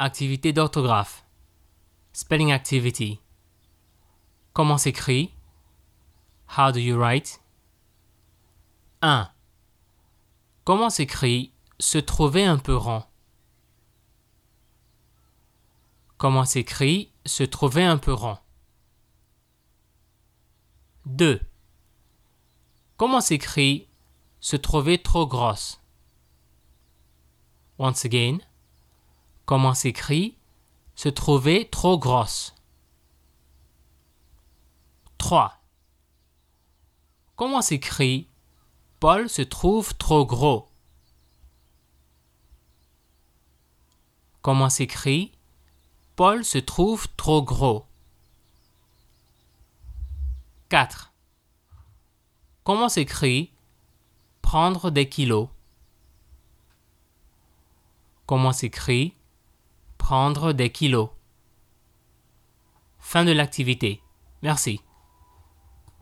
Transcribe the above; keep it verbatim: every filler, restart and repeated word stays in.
Activité d'orthographe. Spelling activity. Comment s'écrit? How do you write? un. Comment s'écrit se trouver un peu rond? Comment s'écrit se trouver un peu rond? deux. Comment s'écrit se trouver trop grosse? Once again. Comment s'écrit se trouver trop grosse? trois. Comment s'écrit Paul se trouve trop gros? Comment s'écrit Paul se trouve trop gros? quatre. Comment s'écrit prendre des kilos? Comment s'écrit prendre des kilos? Fin de l'activité. Merci.